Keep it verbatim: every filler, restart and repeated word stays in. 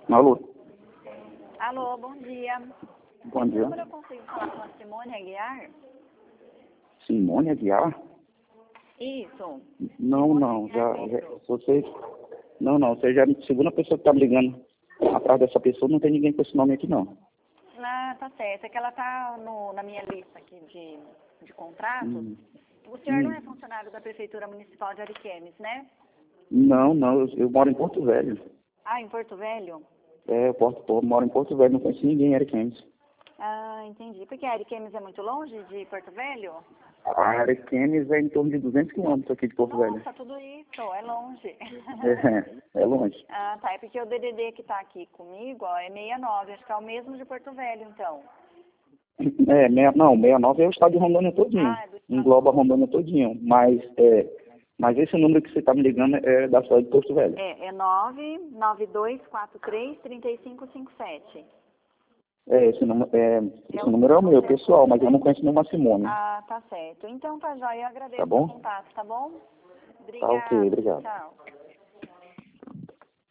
Alô? Alô, bom dia. Bom dia. Como eu consigo falar com a Simone Aguiar? Simone Aguiar? Isso. Não, Simone não, já, Aguiar já Pedro. você, não, não, você já é a segunda pessoa que tá me ligando. Atrás dessa pessoa não tem ninguém com esse nome aqui, não. Ah, tá certo. É que ela tá no, na minha lista aqui de, de contratos. Hum. O senhor não Hum. é funcionário da Prefeitura Municipal de Ariquemes, né? Não, não, eu, eu moro em Porto Velho. Ah, em Porto Velho? É, eu, Porto, eu moro em Porto Velho, não conheço ninguém em Ariquemes. Ah, entendi. Porque Ariquemes é muito longe de Porto Velho? A Ariquemes é em torno de duzentos quilômetros aqui de Porto Velho. Nossa, tudo isso, é longe. É, é longe. Ah, tá. É porque o D D D que tá aqui comigo, ó, é sessenta e nove. Acho que é o mesmo de Porto Velho, então. É, meia, não, sessenta e nove é o estado de Rondônia todinho. Ah, é do estado. Engloba a Rondônia todinho. Mas, é, mas esse número que você está me ligando é da cidade de Porto Velho. É, é nove nove dois quatro três três cinco cinco sete. É, esse número é, esse É o número é o meu, seu, pessoal, mas eu né? não conheço nenhuma Simone. Ah, tá certo. Então tá jóia, eu Tá agradeço o bom? contato, tá bom? Tá ok, Obrigada, obrigado. tchau.